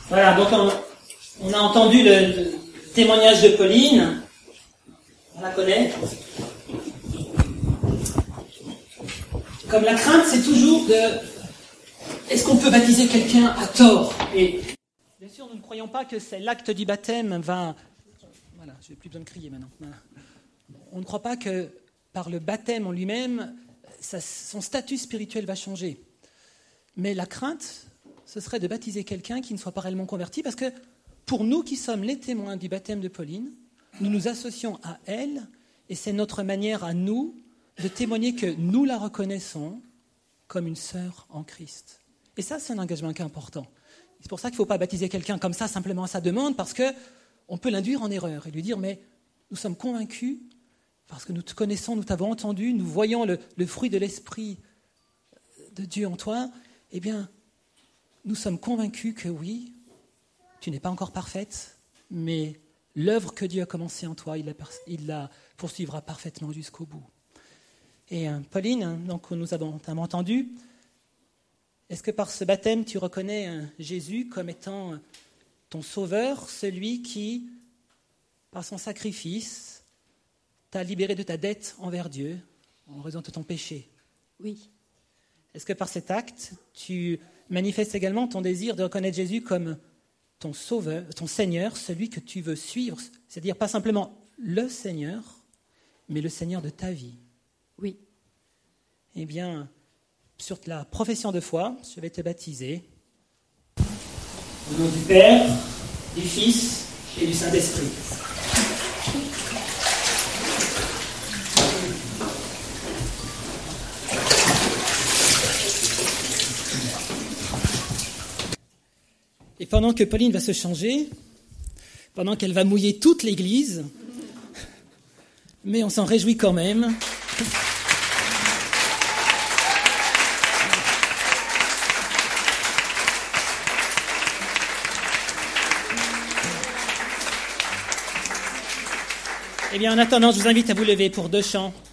Voilà, donc on a entendu le témoignage de Pauline. On la connaît. Comme la crainte, c'est toujours de... Est-ce qu'on peut baptiser quelqu'un à tort? Et bien sûr, nous ne croyons pas que c'est l'acte du baptême va... Voilà, je n'ai plus besoin de crier maintenant. Voilà. On ne croit pas que par le baptême en lui-même, son statut spirituel va changer. Mais la crainte, ce serait de baptiser quelqu'un qui ne soit pas réellement converti, parce que pour nous qui sommes les témoins du baptême de Pauline, nous nous associons à elle, et c'est notre manière à nous de témoigner que nous la reconnaissons comme une sœur en Christ. Et ça, c'est un engagement qui est important. C'est pour ça qu'il ne faut pas baptiser quelqu'un comme ça, simplement à sa demande, parce qu'on peut l'induire en erreur et lui dire « mais nous sommes convaincus, parce que nous te connaissons, nous t'avons entendu, nous voyons le fruit de l'Esprit de Dieu en toi, eh bien, nous sommes convaincus que oui, tu n'es pas encore parfaite, mais l'œuvre que Dieu a commencée en toi, il la poursuivra parfaitement jusqu'au bout. » Et Pauline, donc nous avons entendu, est-ce que par ce baptême, tu reconnais Jésus comme étant ton sauveur, celui qui, par son sacrifice, t'a libéré de ta dette envers Dieu en raison de ton péché? Oui. Est-ce que par cet acte, tu manifestes également ton désir de reconnaître Jésus comme ton sauveur, ton Seigneur, celui que tu veux suivre, c'est-à-dire pas simplement le Seigneur, mais le Seigneur de ta vie? Oui. Eh bien, sur la profession de foi, je vais te baptiser. Au nom du Père, du Fils et du Saint-Esprit. Et pendant que Pauline va se changer, pendant qu'elle va mouiller toute l'église, mais on s'en réjouit quand même. Eh bien, en attendant, je vous invite à vous lever pour 2 chants.